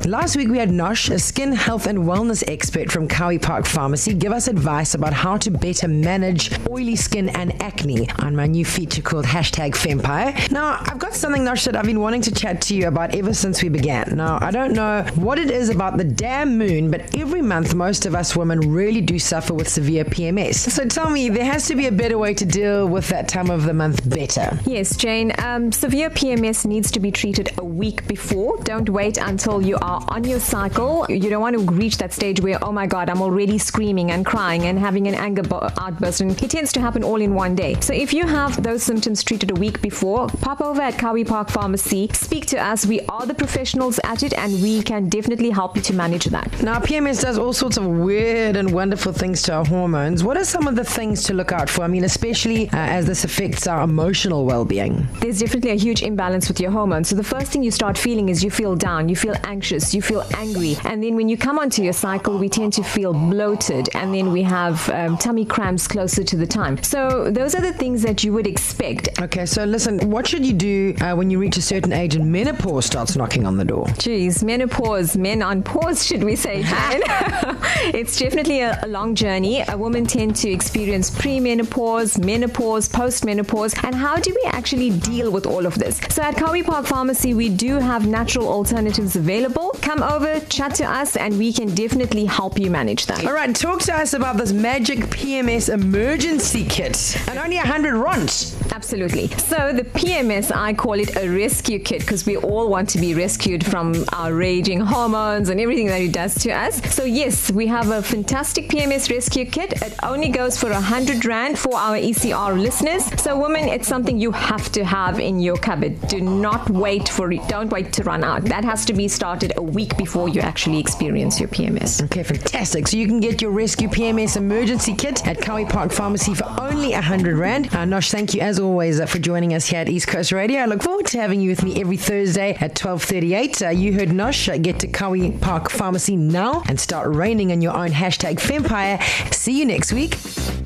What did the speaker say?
Last week we had Nosh, a skin health and wellness expert from Cowie Park Pharmacy, give us advice about how to better manage oily skin and acne on my new feature called #Fempire. Now, I've got something, Nosh, that I've been wanting to chat to you about ever since we began. Now, I don't know what it is about the damn moon, but every month most of us women really do suffer with severe PMS. So tell me, there has to be a better way to deal with that time of the month better. Yes, Jane. Severe PMS needs to be treated a week before. Don't wait until you are on your cycle. You don't want to reach that stage where, oh my God, I'm already screaming and crying and having an anger outburst. And it tends to happen all in one day. So if you have those symptoms treated a week before, pop over at Cowie Park Pharmacy. Speak to us. We are the professionals at it and we can definitely help you to manage that. Now, PMS does all sorts of weird and wonderful things to our hormones. What are some of the things to look out for? I mean, especially as this affects our emotional well-being. There's definitely a huge imbalance with your hormones. So the first thing you start feeling is you feel down, you feel anxious, you feel angry. And then when you come onto your cycle, we tend to feel bloated. And then we have tummy cramps closer to the time. So those are the things that you would expect. Okay, so listen, what should you do when you reach a certain age and menopause starts knocking on the door? Geez, menopause, men on pause, should we say, Jane? It's definitely a long journey. A woman tends to experience premenopause, menopause, postmenopause. And how do we actually deal with all of this? So at Cowie Park Pharmacy, we do have natural alternatives available. Come over, chat to us, and we can definitely help you manage that. All right, talk to us about this magic PMS emergency kit. And only 100 rands. Absolutely. So the PMS, I call it a rescue kit because we all want to be rescued from our raging hormones and everything that it does to us. So yes, we have a fantastic PMS rescue kit. It only goes for 100 rand for our ECR listeners. So women, it's something you have to have in your cupboard. Do not wait for it. Don't wait to run out. That has to be started a week before you actually experience your PMS. Okay, fantastic. So you can get your rescue PMS emergency kit at Cowie Park Pharmacy for only 100 rand. Nosh, thank you as always for joining us here at East Coast Radio. I look forward to having you with me every Thursday at 12:38. You heard Nosh. Get to Cowie Park Pharmacy now and start reigning in your own #Fempire. See you next week.